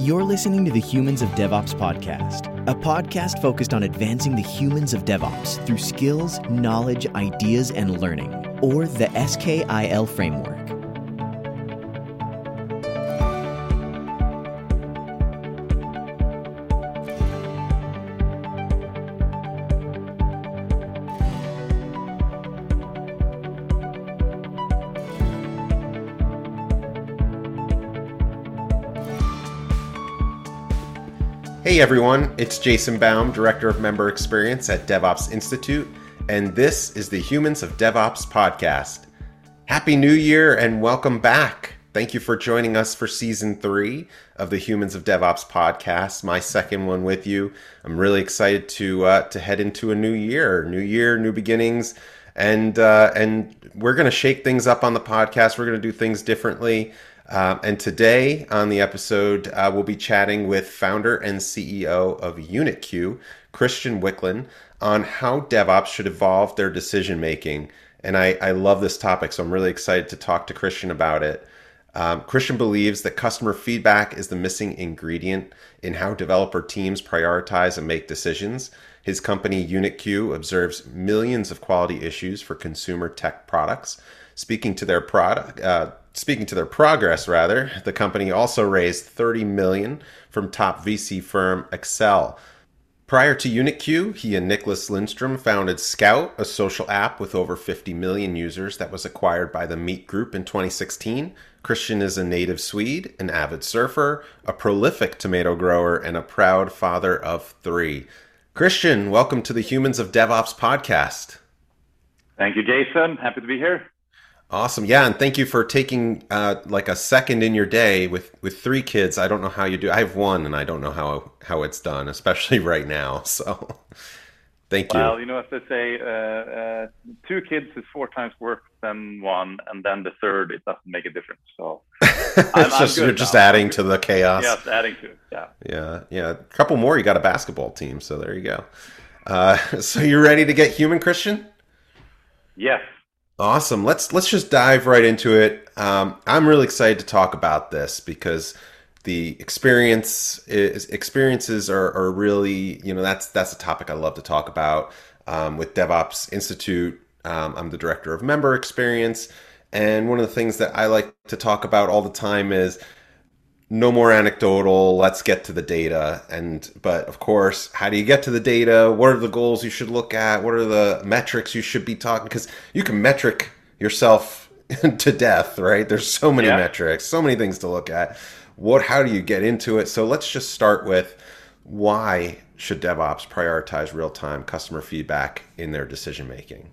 You're listening to the Humans of DevOps podcast, a podcast focused on advancing the humans of DevOps through skills, knowledge, ideas, and learning, or the SKIL framework. Hey everyone, it's Jason Baum, Director of Member Experience at DevOps Institute, and this is the Humans of DevOps podcast. Happy New Year and welcome back. Thank you for joining us for Season 3 of the Humans of DevOps podcast, my second one with you. I'm really excited to head into a new year, new beginnings, and we're going to shake things up on the podcast. We're going to do things differently. And today on the episode, we'll be chatting with founder and CEO of UnitQ, Christian Wiklund, on how DevOps should evolve their decision making. And I love this topic, so I'm really excited to talk to Christian about it. Christian believes that customer feedback is the missing ingredient in how developer teams prioritize and make decisions. His company, UnitQ, observes millions of quality issues for consumer tech products. Speaking to their progress, the company also raised $30 million from top VC firm Accel. Prior to UnitQ, he and Nicholas Lindstrom founded Scout, a social app with over 50 million users that was acquired by the Meet Group in 2016. Christian is a native Swede, an avid surfer, a prolific tomato grower, and a proud father of 3. Christian, welcome to the Humans of DevOps podcast. Thank you, Jason. Happy to be here. Awesome. Yeah. And thank you for taking like a second in your day with 3 kids. I don't know how you do. I have 1 and I don't know how it's done, especially right now. So thank you. Well, you know, as they say, 2 kids is 4 times worse than 1. And then the third, it doesn't make a difference. So you're just adding to the chaos. Yes, adding to it. Yeah. A couple more, you got a basketball team. So there you go. So you're ready to get human, Christian? Yes. Awesome. Let's just dive right into it. I'm really excited to talk about this because the experiences are really, you know, that's a topic I love to talk about. With DevOps Institute, I'm the director of member experience, and one of the things that I like to talk about all the time is no more anecdotal, let's get to the data. But of course, how do you get to the data? What are the goals you should look at? What are the metrics you should be talking? Because you can metric yourself to death, right? There's so many metrics, so many things to look at. How do you get into it? So let's just start with, why should DevOps prioritize real-time customer feedback in their decision making?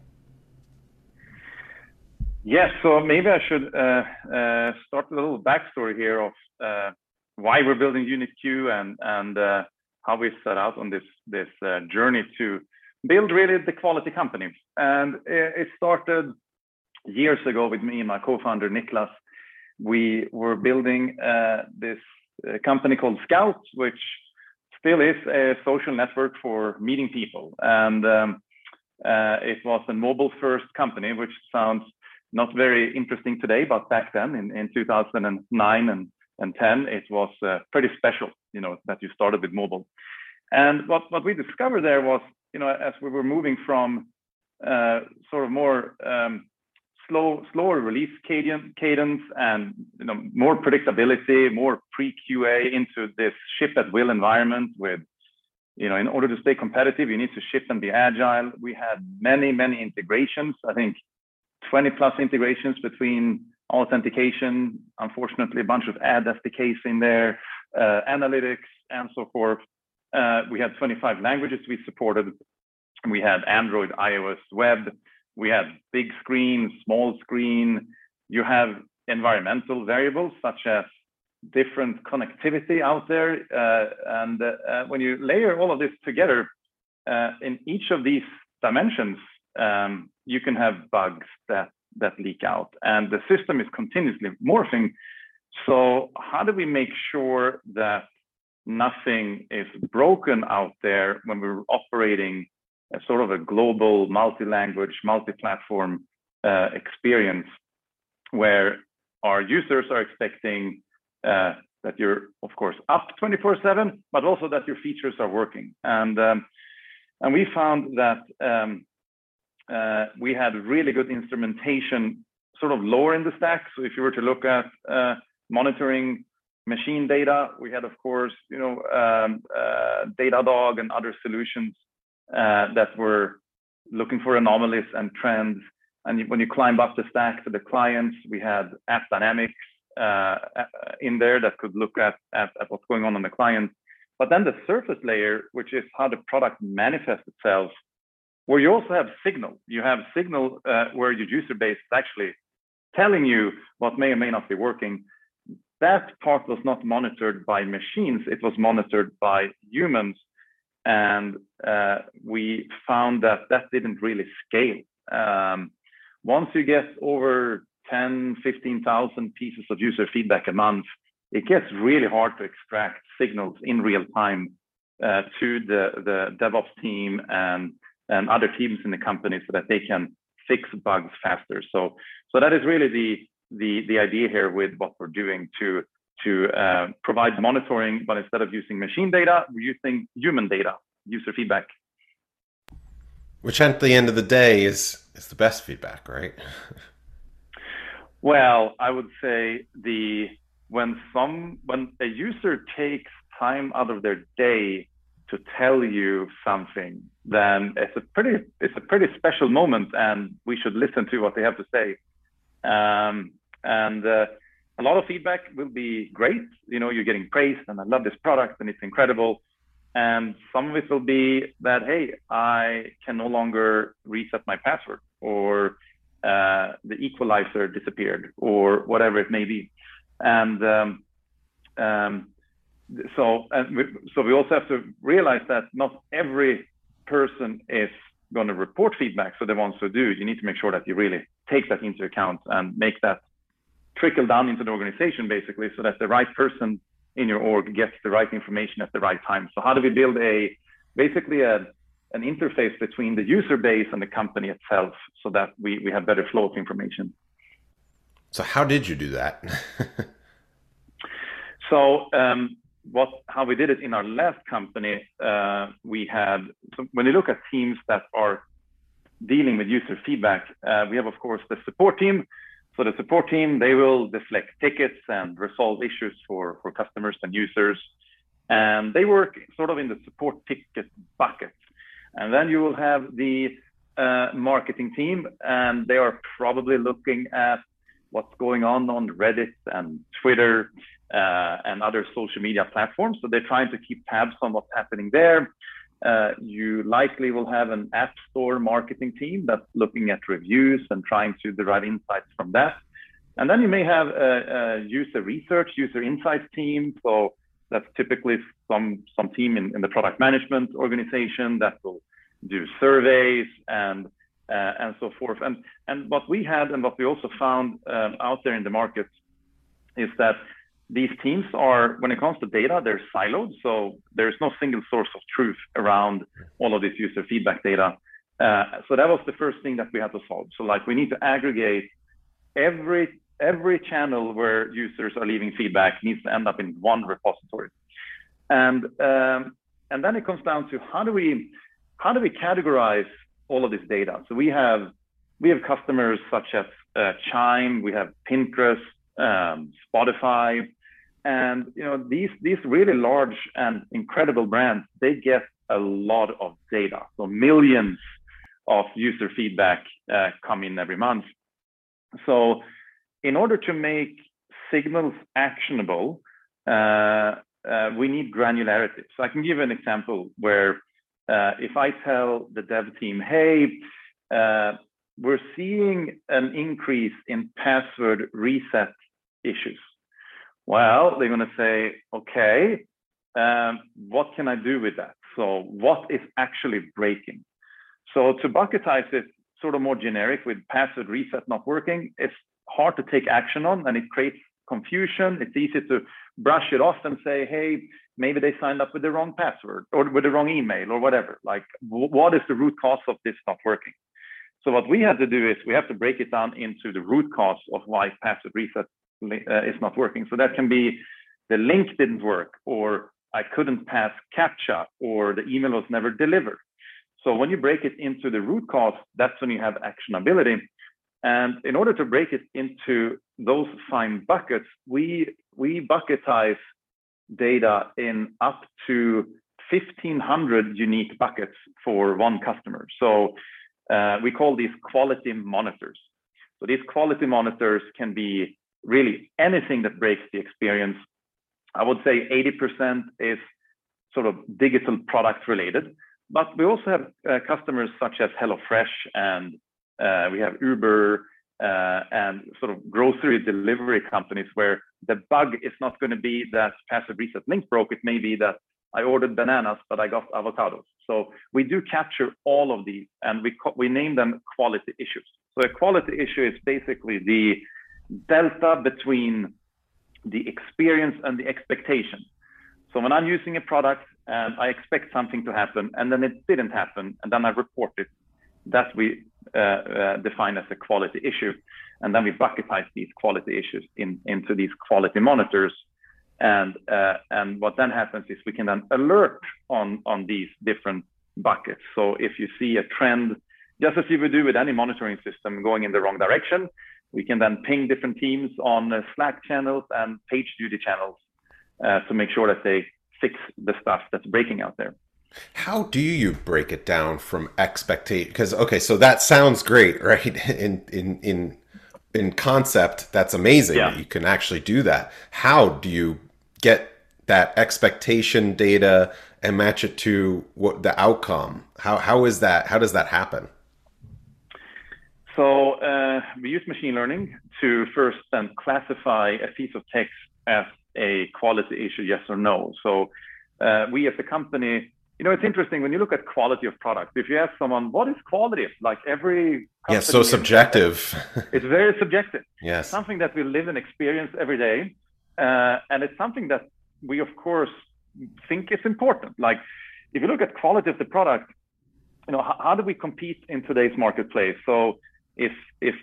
Yes, so maybe I should start with a little backstory here of why we're building UnitQ and how we set out on this journey to build really the quality company. And it started years ago with me and my co-founder Niklas. We were building this company called Scout, which still is a social network for meeting people. And it was a mobile-first company, which sounds not very interesting today, but back then in 2009 and 10, it was pretty special, you know, that you started with mobile. And what we discovered there was, you know, as we were moving from sort of more slower release cadence and, you know, more predictability, more pre-QA into this ship at will environment with, you know, in order to stay competitive, you need to ship and be agile. We had many integrations, I think 20 plus integrations between authentication, unfortunately, a bunch of ad SDKs in there, analytics, and so forth. We had 25 languages we supported. We had Android, iOS, web. We had big screen, small screen. You have environmental variables such as different connectivity out there. And when you layer all of this together, in each of these dimensions, you can have bugs that leak out, and the system is continuously morphing. So how do we make sure that nothing is broken out there when we're operating a sort of a global, multi-language, multi-platform experience where our users are expecting that you're, of course, up 24/7, but also that your features are working. And we found that we had really good instrumentation sort of lower in the stack. So if you were to look at monitoring machine data, we had, of course, Datadog and other solutions that were looking for anomalies and trends. And when you climb up the stack to the clients, we had App Dynamics in there that could look at what's going on the client. But then the surface layer, which is how the product manifests itself, where you also have signal. You have signal where your user base is actually telling you what may or may not be working. That part was not monitored by machines. It was monitored by humans. And we found that didn't really scale. Once you get over 10, 15,000 pieces of user feedback a month, it gets really hard to extract signals in real time to the DevOps team and other teams in the company so that they can fix bugs faster. So that is really the idea here with what we're doing to provide monitoring, but instead of using machine data, we're using human data, user feedback. Which at the end of the day is the best feedback, right? Well, I would say when a user takes time out of their day to tell you something, then it's a pretty special moment, and we should listen to what they have to say. A lot of feedback will be great. You're getting praised, and I love this product, and it's incredible. And some of it will be that, hey, I can no longer reset my password, or the equalizer disappeared, or whatever it may be. And so we also have to realize that not every person is going to report feedback. So the ones who do, you need to make sure that you really take that into account and make that trickle down into the organization, basically, so that the right person in your org gets the right information at the right time. So how do we build basically an interface between the user base and the company itself so that we have better flow of information? So how did you do that? So how we did it in our last company, so when you look at teams that are dealing with user feedback, we have, of course, the support team. So the support team, they will deflect tickets and resolve issues for customers and users. And they work sort of in the support ticket bucket. And then you will have the marketing team, and they are probably looking at what's going on Reddit and Twitter and other social media platforms. So they're trying to keep tabs on what's happening there. You likely will have an app store marketing team that's looking at reviews and trying to derive insights from that. And then you may have a user research, user insights team. So that's typically some team in the product management organization that will do surveys and so forth. And what we had and what we also found out there in the market is that these teams are, when it comes to data, they're siloed. So there's no single source of truth around all of this user feedback data. So that was the first thing that we had to solve. So we need to aggregate every channel where users are leaving feedback needs to end up in one repository. And then it comes down to how do we categorize all of this data? So we have customers such as Chime, we have Pinterest, Spotify. And these really large and incredible brands, they get a lot of data. So millions of user feedback come in every month. So in order to make signals actionable, we need granularity. So I can give an example where if I tell the dev team, hey, we're seeing an increase in password reset issues. Well, they're going to say, okay, what can I do with that? So what is actually breaking? So to bucketize it sort of more generic with password reset not working, it's hard to take action on, and it creates confusion. It's easy to brush it off and say, hey, maybe they signed up with the wrong password or with the wrong email or whatever. What is the root cause of this not working? So what we had to do is we have to break it down into the root cause of why password reset is not working. So that can be the link didn't work, or I couldn't pass CAPTCHA, or the email was never delivered. So when you break it into the root cause, that's when you have actionability. And in order to break it into those fine buckets, we bucketize data in up to 1,500 unique buckets for one customer. So we call these quality monitors. So these quality monitors can be really anything that breaks the experience. I would say 80% is sort of digital product related, but we also have customers such as HelloFresh, and we have Uber and sort of grocery delivery companies where the bug is not going to be that passive reset link broke. It may be that I ordered bananas, but I got avocados. So we do capture all of these, and we name them quality issues. So a quality issue is basically the delta between the experience and the expectation. So when I'm using a product and I expect something to happen and then it didn't happen, and then I report it, that we define as a quality issue. And then we bucketize these quality issues into these quality monitors. And what then happens is we can then alert on these different buckets. So if you see a trend, just as you would do with any monitoring system going in the wrong direction, we can then ping different teams on Slack channels and PagerDuty channels to make sure that they fix the stuff that's breaking out there. How do you break it down from expectation? Because, okay, so that sounds great, right? In concept, that's amazing. Yeah. You can actually do that. How do you get that expectation data and match it to what the outcome? How is that? How does that happen? So we use machine learning to first then classify a piece of text as a quality issue, yes or no. So we as a company, it's interesting when you look at quality of product. If you ask someone, what is quality? Like every company, so subjective. It's very subjective. Yes. Something that we live and experience every day. And it's something that we, of course, think is important. Like if you look at quality of the product, how do we compete in today's marketplace? So if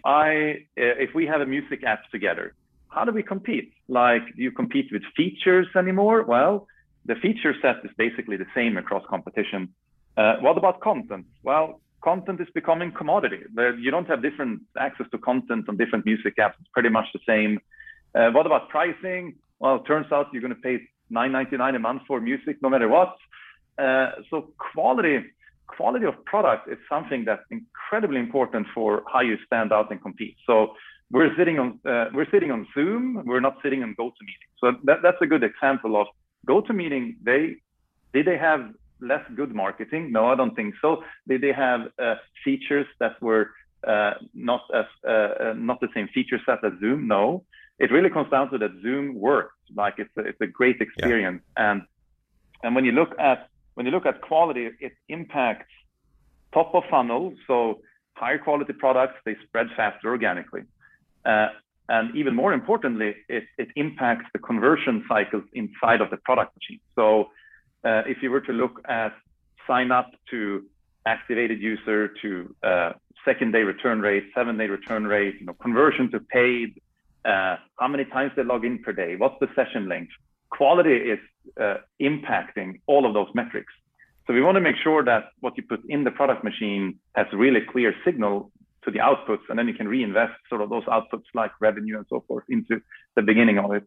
we have a music app together, how do we compete? Like, do you compete with features anymore? Well, the feature set is basically the same across competition. What about content? Well, content is becoming commodity. You don't have different access to content on different music apps. It's pretty much the same. What about pricing? Well, it turns out you're going to pay $9.99 a month for music no matter what. So quality of product is something that's incredibly important for how you stand out and compete. So we're sitting on Zoom. We're not sitting on GoToMeeting. So that's a good example of GoToMeeting. Did they have less good marketing? No, I don't think so. Did they have features that were not the same feature set as Zoom? No. It really comes down to that Zoom works. Like it's a great experience. Yeah. And when you look at quality, it impacts top of funnel. So higher quality products, they spread faster organically. And even more importantly, it impacts the conversion cycles inside of the product machine. So if you were to look at sign up to activated user to second day return rate, 7-day return rate, conversion to paid, how many times they log in per day, what's the session length, quality is impacting all of those metrics. So we want to make sure that what you put in the product machine has a really clear signal to the outputs, and then you can reinvest sort of those outputs like revenue and so forth into the beginning of it.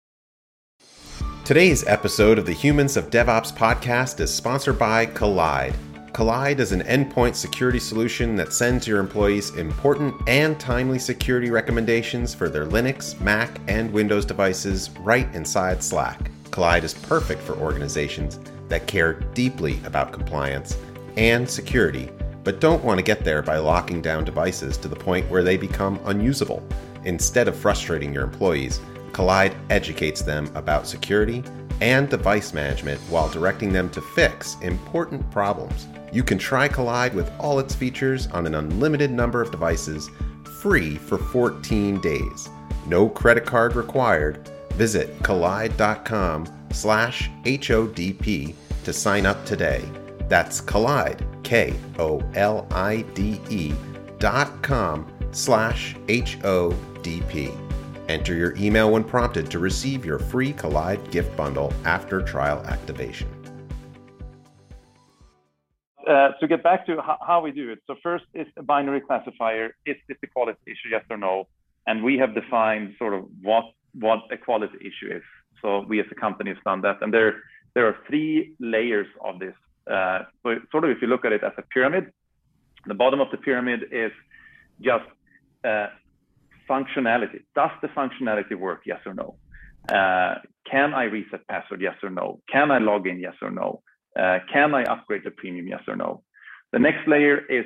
Today's episode of the Humans of DevOps podcast is sponsored by Kolide. Kolide is an endpoint security solution that sends your employees important and timely security recommendations for their Linux, Mac, and Windows devices right inside Slack. Kolide is perfect for organizations that care deeply about compliance and security, but don't want to get there by locking down devices to the point where they become unusable. Instead of frustrating your employees, Kolide educates them about security and device management while directing them to fix important problems. You can try Kolide with all its features on an unlimited number of devices, free for 14 days. No credit card required. Visit kolide.com/HODP to sign up today. That's Kolide, KOLIDE.com/HODP. Enter your email when prompted to receive your free Collide gift bundle after trial activation. To get back to how we do it. So first is a binary classifier. Is this a quality issue, yes or no? And we have defined sort of what a quality issue is. So we as a company have done that. And there are 3 layers of this. So sort of if you look at it as a pyramid, the bottom of the pyramid is just functionality. Does the functionality work, yes or no? Can I reset password, yes or no? Can I log in, yes or no? Can I upgrade the premium, yes or no? The next layer is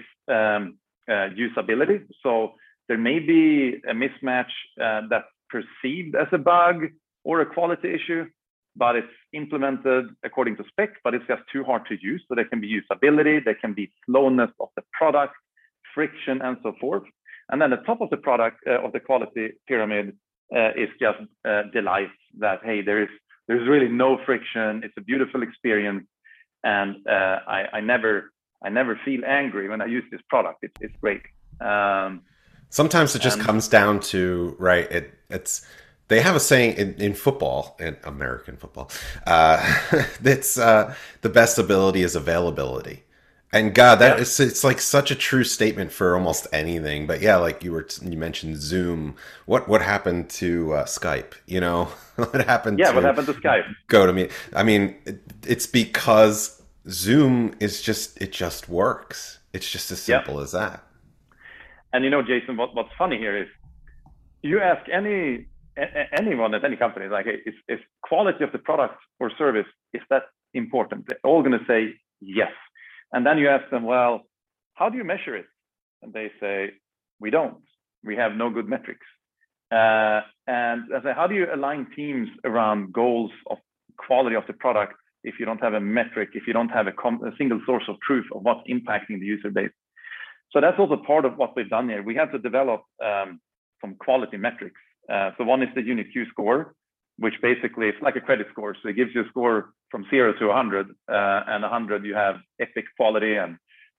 usability. So there may be a mismatch that's perceived as a bug or a quality issue, but it's implemented according to spec, but it's just too hard to use. So there can be usability, there can be slowness of the product, friction, and so forth. And then the top of the product of the quality pyramid is just delight that, hey, there's really no friction. It's a beautiful experience. And I never feel angry when I use this product. It's great. Sometimes it just comes down to, right, it's they have a saying in football, in American football, that's the best ability is availability. And God, it's like such a true statement for almost anything. But yeah, like you mentioned Zoom. What happened to Skype? You know, what happened to Skype? GoToMeeting. I mean, it's because Zoom is it just works. It's just as simple as that. And you know, Jason, what's funny here is you ask anyone at any company, like, hey, is quality of the product or service, is that important? They're all going to say yes. And then you ask them, well, how do you measure it? And they say, we don't. We have no good metrics. And I say, how do you align teams around goals of quality of the product if you don't have a metric, if you don't have a single source of truth of what's impacting the user base? So that's also part of what we've done here. We had to develop some quality metrics. So one is the UnitQ score, which basically is like a credit score. So it gives you a score from 0 to 100, and 100 you have epic quality and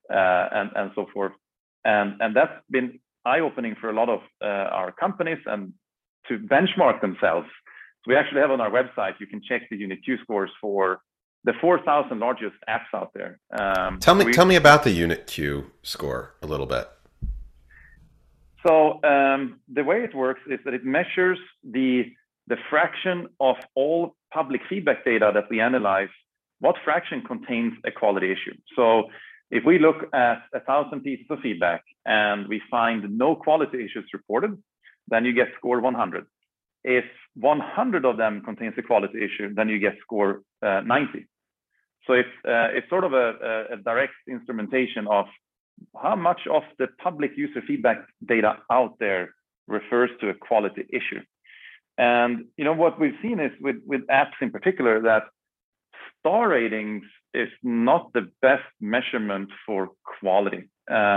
so forth. And that's been eye-opening for a lot of our companies and to benchmark themselves. So we actually have on our website, you can check the UnitQ scores for the 4,000 largest apps out there. Tell me about the UnitQ score a little bit. So the way it works is that it measures the fraction of all public feedback data that we analyze, what fraction contains a quality issue. So if we look at 1,000 pieces of feedback and we find no quality issues reported, then you get score 100. If 100 of them contains a quality issue, then you get score 90. So it's sort of a direct instrumentation of how much of the public user feedback data out there refers to a quality issue. And you know what we've seen is with apps in particular that star ratings is not the best measurement for quality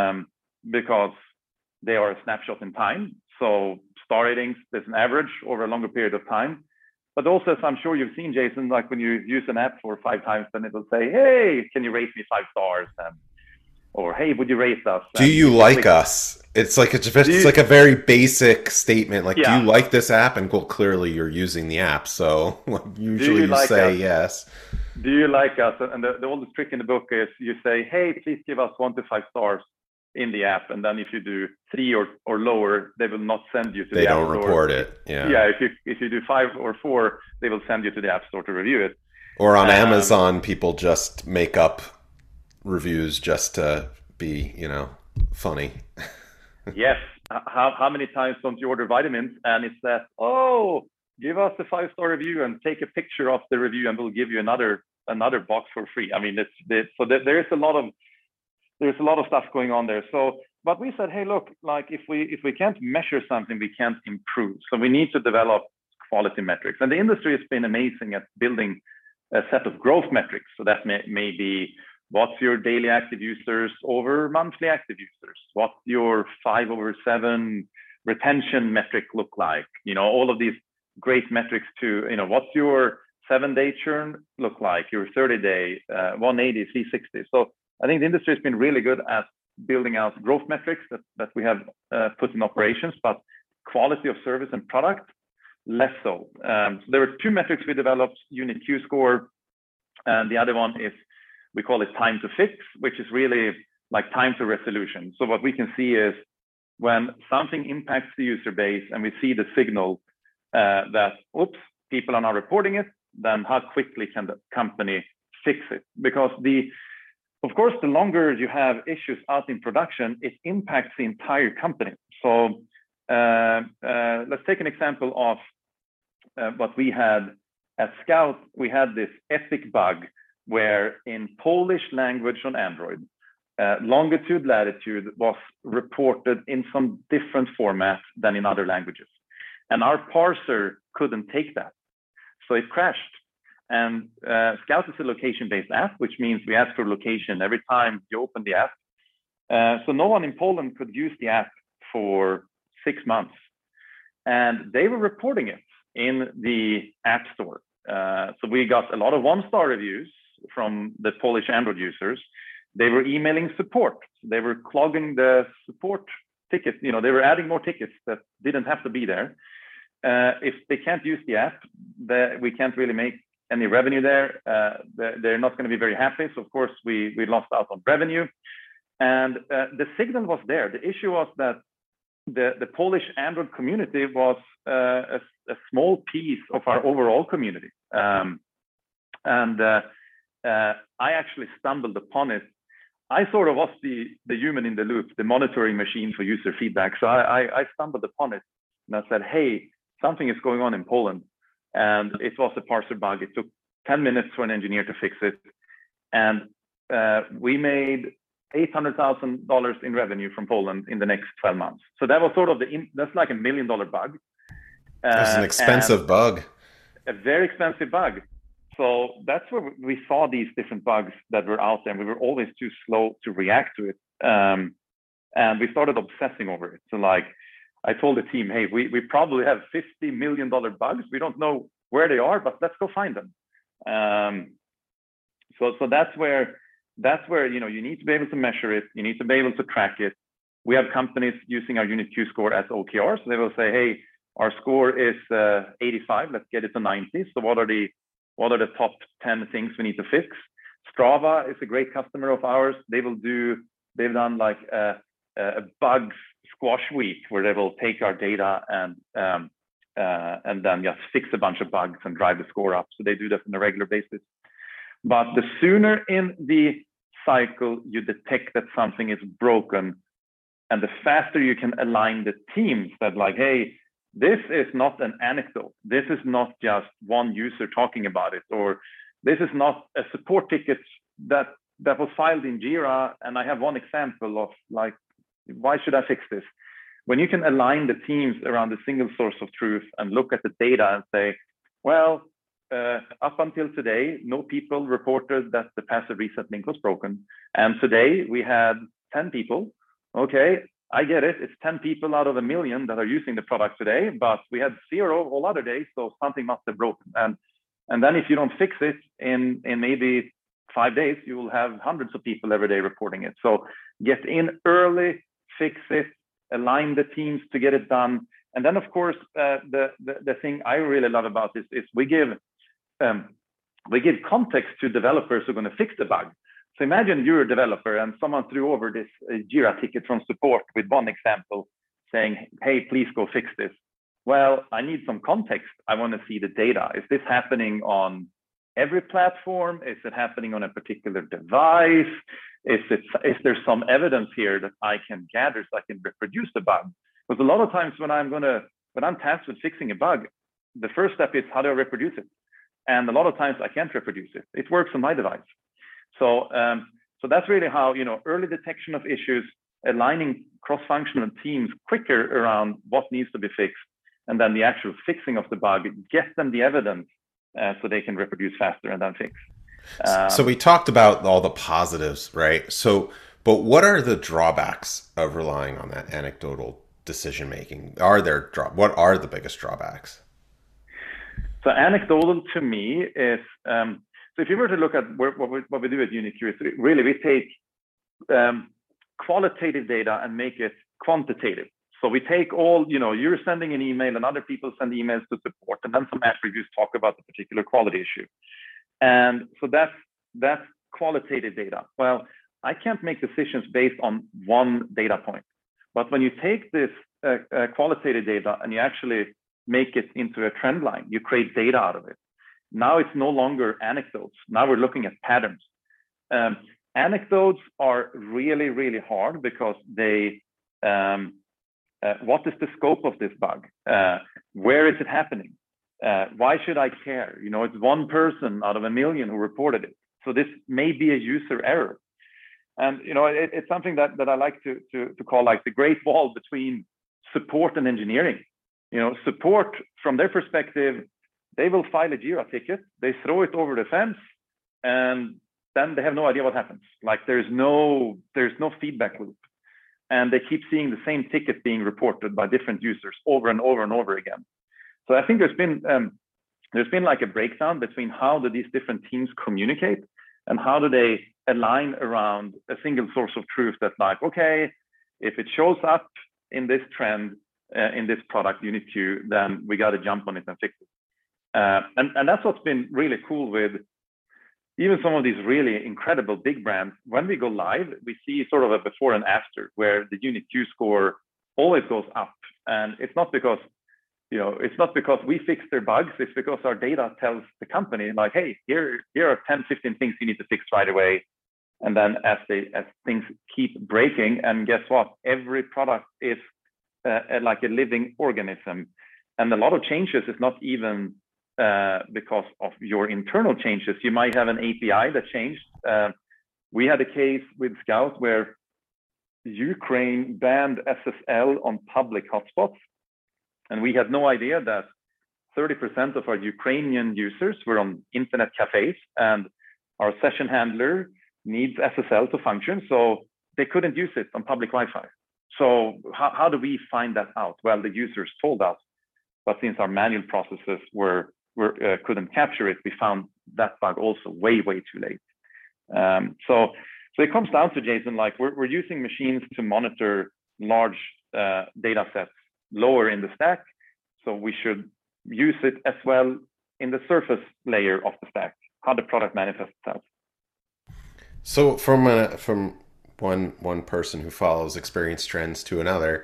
because they are a snapshot in time. So star ratings, there's an average over a longer period of time. But also, as I'm sure you've seen, Jason, like when you use an app for 5 times, then it will say, hey, can you rate me 5 stars? Or hey, would you rate us? Do you like us? It's like like a very basic statement. Like, do you like this app? And well, clearly you're using the app, so usually you say yes. Do you like us? And the oldest trick in the book is you say, hey, please give us 1 to 5 stars in the app, and then if you do 3 or lower, they will not send you to the app store. They don't report it. Yeah. If you do 5 or 4, they will send you to the app store to review it. Or on Amazon, people just make up reviews just to be, funny. Yes. How many times don't you order vitamins and it says, oh, give us a 5-star review and take a picture of the review and we'll give you another box for free. I mean, so there's a lot of stuff going on there. So, but we said, hey, look, like if we can't measure something, we can't improve. So we need to develop quality metrics. And the industry has been amazing at building a set of growth metrics. So that may be, what's your daily active users over monthly active users? What's your 5/7 retention metric look like? All of these great metrics to, what's your 7-day churn look like? Your 30-day, 180, 360. So I think the industry has been really good at building out growth metrics that we have put in operations, but quality of service and product less so. So there were two metrics we developed: unit Q score, and the other one is, we call it time to fix, which is really like time to resolution. So what we can see is when something impacts the user base and we see the signal that, oops, people are now reporting it, then how quickly can the company fix it? Because of course, the longer you have issues out in production, it impacts the entire company. So let's take an example of what we had at Scout. We had this epic bug where in Polish language on Android, longitude, latitude was reported in some different format than in other languages. And our parser couldn't take that. So it crashed. And Scout is a location-based app, which means we ask for location every time you open the app. So no one in Poland could use the app for 6 months. And they were reporting it in the App Store. So we got a lot of one-star reviews from the Polish Android users. They were emailing support. They were clogging the support tickets. They were adding more tickets that didn't have to be there. If they can't use the app, we can't really make any revenue there. They're not going to be very happy. So of course we lost out on revenue. And the signal was there. The issue was that the Polish Android community was a small piece of our overall community. I actually stumbled upon it. I sort of was the human in the loop, the monitoring machine for user feedback. So I stumbled upon it and I said, hey, something is going on in Poland. And it was a parser bug. It took 10 minutes for an engineer to fix it. And we made $800,000 in revenue from Poland in the next 12 months. So that was sort of that's like $1 million bug. That's an expensive bug. A very expensive bug. So that's where we saw these different bugs that were out there. And we were always too slow to react to it. And we started obsessing over it. So like I told the team, hey, we probably have $50 million bugs. We don't know where they are, but let's go find them. So that's where you need to be able to measure it. You need to be able to track it. We have companies using our unit Q score as OKR. So they will say, hey, our score is 85. Let's get it to 90. So what are the top 10 things we need to fix? Strava is a great customer of ours. They've done like a bug squash week where they will take our data and then just fix a bunch of bugs and drive the score up. So they do that on a regular basis. But the sooner in the cycle you detect that something is broken, and the faster you can align the teams that like, hey, this is not an anecdote. This is not just one user talking about it, or this is not a support ticket that was filed in Jira. And I have one example of like, why should I fix this? When you can align the teams around a single source of truth and look at the data and say, well, up until today, no people reported that the passive reset link was broken. And today we had 10 people. Okay, I get it. It's 10 people out of 1 million that are using the product today, but we had 0 all other days. So something must have broken. And then if you don't fix it in maybe 5 days, you will have hundreds of people every day reporting it. So get in early, fix it, align the teams to get it done. And then, of course, the thing I really love about this is we give context to developers who are going to fix the bug. So imagine you're a developer and someone threw over this Jira ticket from support with one example saying, hey, please go fix this. Well, I need some context. I want to see the data. Is this happening on every platform? Is it happening on a particular device? Is there some evidence here that I can gather so I can reproduce the bug? Because a lot of times when I'm tasked with fixing a bug, the first step is how do I reproduce it? And a lot of times I can't reproduce it. It works on my device. So that's really how, early detection of issues, aligning cross-functional teams quicker around what needs to be fixed, and then the actual fixing of the bug, get them the evidence so they can reproduce faster and then fix. So we talked about all the positives, right? But what are the drawbacks of relying on that anecdotal decision making? What are the biggest drawbacks? So anecdotal to me is, so if you were to look at what we do at UniQ, really we take qualitative data and make it quantitative. So we take all, you're sending an email and other people send emails to support, and then some app reviews talk about the particular quality issue. And so that's qualitative data. Well, I can't make decisions based on one data point. But when you take this qualitative data and you actually make it into a trend line, you create data out of it. Now it's no longer anecdotes. Now we're looking at patterns. Anecdotes are really, really hard because they, what is the scope of this bug? Where is it happening? Why should I care? It's one person out of a million who reported it. So this may be a user error. And, it's something that I like to call like the great wall between support and engineering. Support, from their perspective, they will file a Jira ticket, they throw it over the fence, and then they have no idea what happens. Like there's no feedback loop. And they keep seeing the same ticket being reported by different users over and over and over again. So I think there's been like a breakdown between how do these different teams communicate and how do they align around a single source of truth that's like, okay, if it shows up in this trend, in this product Unit-Q, then we got to jump on it and fix it. And that's what's been really cool with even some of these really incredible big brands. When we go live, we see sort of a before and after where the Unit-Q score always goes up. And it's not because we fix their bugs, it's because our data tells the company like, hey, here are 10, 15 things you need to fix right away. And then as things keep breaking, and guess what? Every product is like a living organism. And a lot of changes is not even because of your internal changes. You might have an API that changed. We had a case with Scout where Ukraine banned SSL on public hotspots. And we had no idea that 30% of our Ukrainian users were on internet cafes, and our session handler needs SSL to function. So they couldn't use it on public Wi-Fi. So how do we find that out? Well, the users told us, but since our manual processes couldn't capture it, we found that bug also way too late. So it comes down to, Jason, like we're using machines to monitor large data sets lower in the stack. So we should use it as well in the surface layer of the stack, how the product manifests itself. So from one person who follows experience trends to another,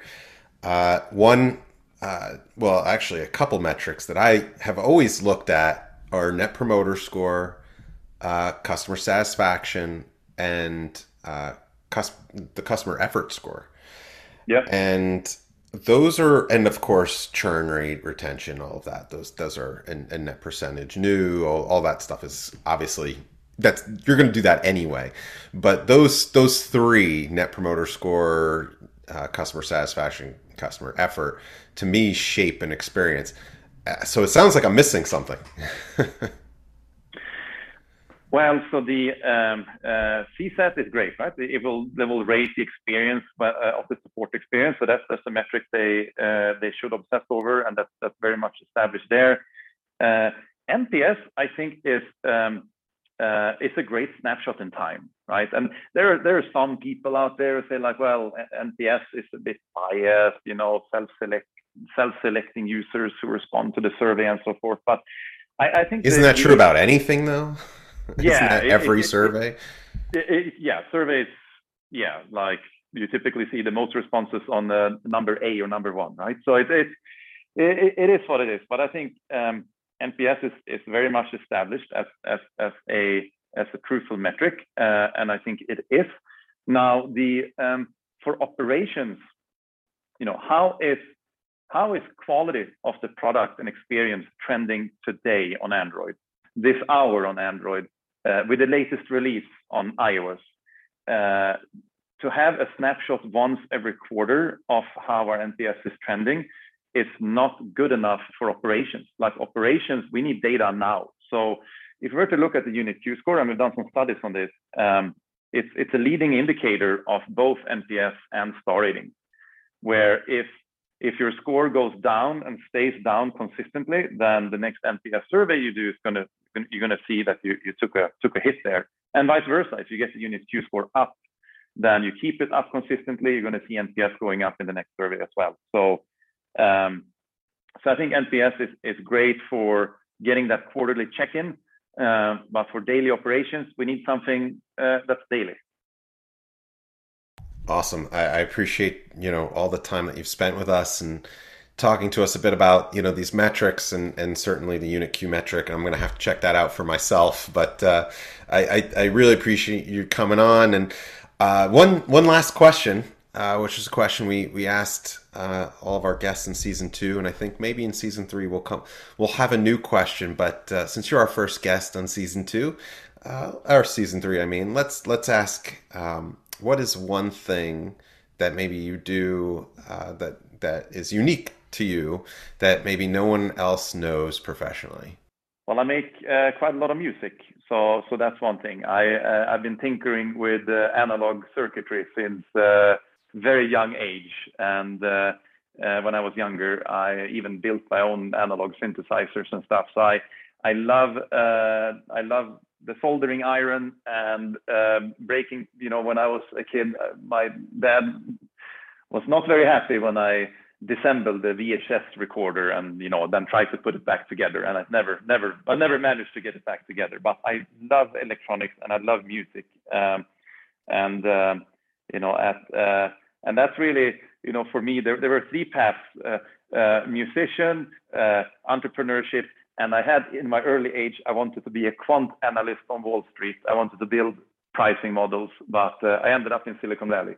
actually a couple metrics that I have always looked at are Net Promoter Score, customer satisfaction, and the customer effort score. Yeah. And those are, and of course, churn rate, retention, all of that. Those are, and net percentage, new, all that stuff is obviously, you're going to do that anyway. But those three, Net Promoter Score, customer satisfaction, customer effort, to me shape an experience. So it sounds like I'm missing something. Well, so the CSAT is great, right? They will rate the experience of the support experience. So that's the metric they should obsess over, and that's very much established there. NPS, I think, is a great snapshot in time, right? And there are some people out there who say like, well, NPS is a bit biased, self-selecting users who respond to the survey and so forth. But I think isn't that true about anything though? Yeah, every survey. Surveys. Yeah, like you typically see the most responses on the number A or number one, right? So it is what it is. But I think NPS is very much established as a crucial metric, and I think it is now for operations. How is quality of the product and experience trending today on Android, this hour on Android, with the latest release on iOS? To have a snapshot once every quarter of how our NPS is trending is not good enough for operations. Like operations, we need data now. So if we were to look at the Unit-Q score, and we've done some studies on this, it's a leading indicator of both NPS and star rating, where if your score goes down and stays down consistently, then the next NPS survey you do you're gonna see that you took a hit there, and vice versa. If you get the Unit-Q score up, then you keep it up consistently, you're going to see NPS going up in the next survey as well. So I think NPS is great for getting that quarterly check-in, but for daily operations, we need something that's daily. Awesome. I appreciate, all the time that you've spent with us and talking to us a bit about, these metrics and certainly the unit Q metric. I'm going to have to check that out for myself, but I really appreciate you coming on. And one last question, which is a question we asked all of our guests in season 2, and I think maybe in season 3 we'll have a new question. But since you're our first guest on season 2, or season 3, I mean, let's ask, what is one thing that maybe you do that is unique to you that maybe no one else knows professionally? Well, I make quite a lot of music, so that's one thing. I've been tinkering with analog circuitry since very young age, and when I was younger, I even built my own analog synthesizers and stuff. So I love the soldering iron and breaking. When I was a kid, my dad was not very happy when I disassembled the VHS recorder and then tried to put it back together, and I never managed to get it back together. But I love electronics and I love music, and that's really, for me, there were 3 paths: musician, entrepreneurship, and I had, in my early age, I wanted to be a quant analyst on Wall Street. I wanted to build pricing models, but I ended up in Silicon Valley.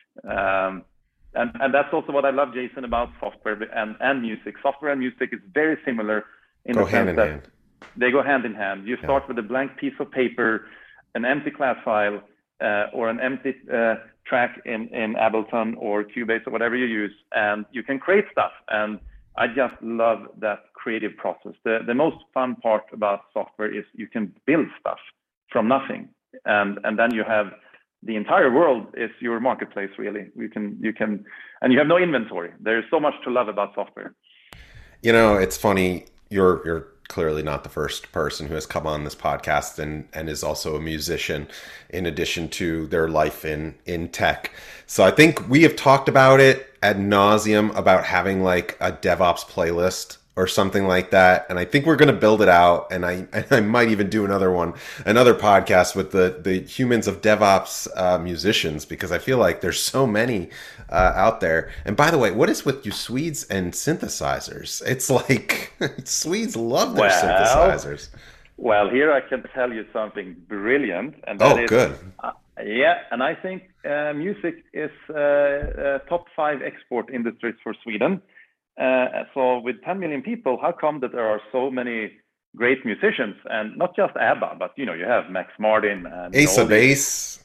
And that's also what I love, Jason, about software and music. Software and music is very similar in the sense that they go hand in hand. You start with a blank piece of paper, an empty class file, or an empty track in Ableton or Cubase or whatever you use, and you can create stuff. And I just love that creative process. The most fun part about software is you can build stuff from nothing, and then you have the entire world is your marketplace. Really, you can, and you have no inventory. There's so much to love about software. It's funny. You're clearly not the first person who has come on this podcast and is also a musician in addition to their life in tech. So I think we have talked about it ad nauseum about having like a DevOps playlist or something like that. And I think we're going to build it out. And I might even do another podcast with the humans of DevOps musicians, because I feel like there's so many out there. And by the way, what is with you Swedes and synthesizers? It's like Swedes love their synthesizers. Well, here I can tell you something brilliant. And that is, good. Yeah, and I think music is top 5 export industries for Sweden. So with 10 million people, how come that there are so many great musicians? And not just ABBA, but you have Max Martin and Ace of Base,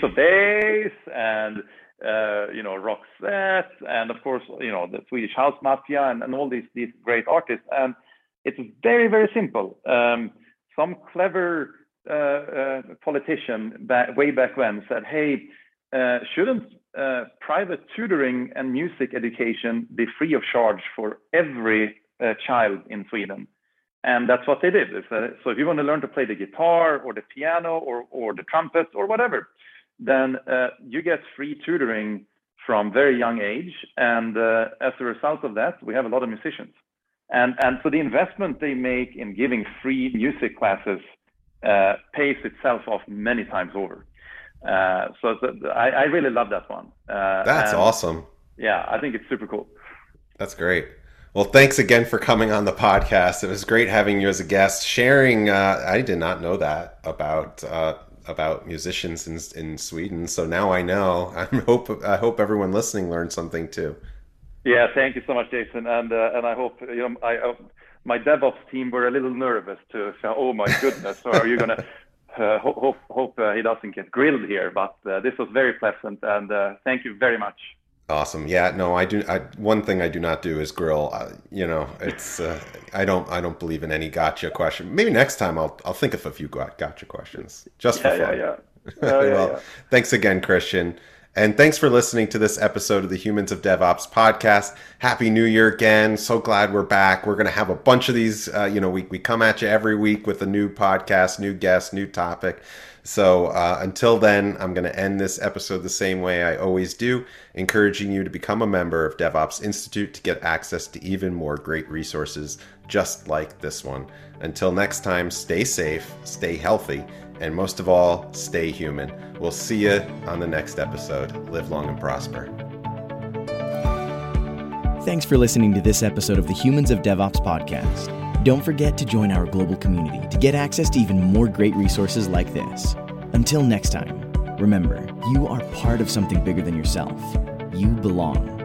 and Roxette, and of course the Swedish House Mafia and all these great artists. And it's very, very simple. Some clever politician way back when said, "Hey, shouldn't private tutoring and music education be free of charge for every child in Sweden?" And that's what they did. So if you want to learn to play the guitar or the piano or the trumpet or whatever, then you get free tutoring from very young age. And as a result of that, we have a lot of musicians. And so the investment they make in giving free music classes pays itself off many times over. So I really love that one. That's awesome. Yeah, I think it's super cool. That's great. Well, thanks again for coming on the podcast. It was great having you as a guest, sharing. I did not know that about musicians in Sweden. So now I know. I hope everyone listening learned something too. Yeah, thank you so much, Jason. And I hope my DevOps team were a little nervous to say, "Oh my goodness, so are you gonna?" Hope he doesn't get grilled here, but this was very pleasant, and thank you very much. Awesome. Yeah, no, I do. One thing I do not do is grill. It's I don't believe in any gotcha question. Maybe next time I'll think of a few gotcha questions just for fun. Yeah. Well, thanks again, Christian, And thanks for listening to this episode of the Humans of DevOps podcast. Happy New Year again. So glad we're back. We're going to have a bunch of these. We come at you every week with a new podcast, new guest, new topic. So until then, I'm going to end this episode the same way I always do, encouraging you to become a member of DevOps Institute to get access to even more great resources just like this one. Until next time, stay safe, stay healthy, and most of all, stay human. We'll see you on the next episode. Live long and prosper. Thanks for listening to this episode of the Humans of DevOps podcast. Don't forget to join our global community to get access to even more great resources like this. Until next time, remember, you are part of something bigger than yourself. You belong.